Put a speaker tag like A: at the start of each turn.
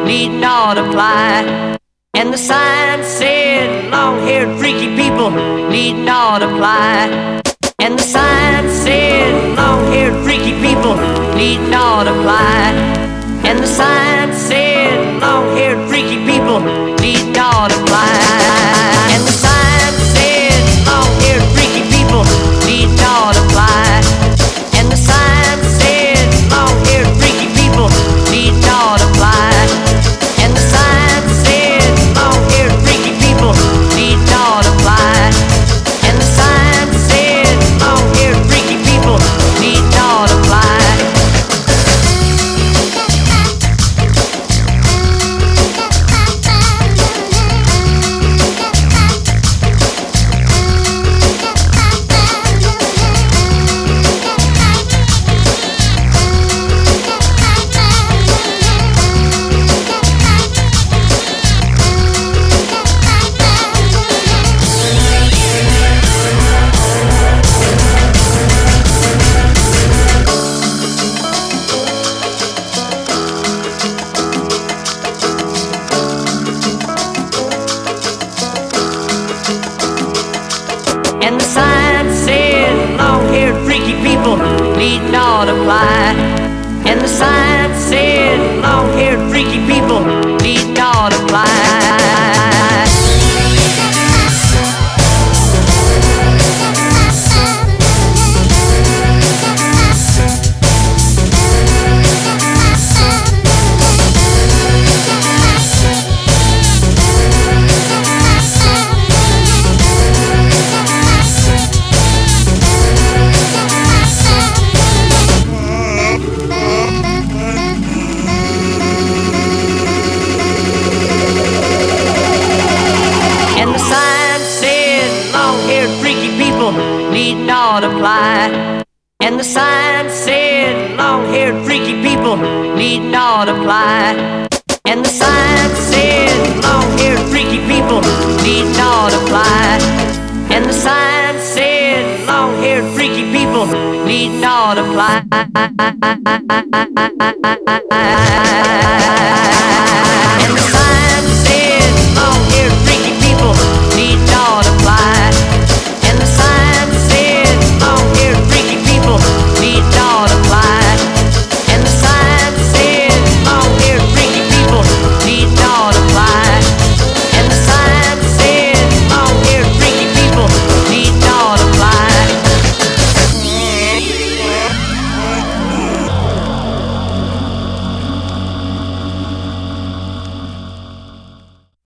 A: need not apply. And the sign said, long-haired freaky people need not apply. And the sign said, long-haired freaky people need not apply. And the sign said, long-haired freaky people need not apply. And the sign said, long-haired freaky people need not apply. And the sign said, long-haired freaky people need not apply. And the sign said, long-haired freaky people need not apply. And the sign said, long-haired freaky people need not apply. And the sign said, long-haired freaky people need not apply. And the sign said, long-haired freaky people need not apply. And the sign said, long-haired freaky people need not apply. And the sign said, long-haired freaky people need not apply. And the sign said, long-haired freaky people need not apply. And the sign said, long-haired freaky people need not apply.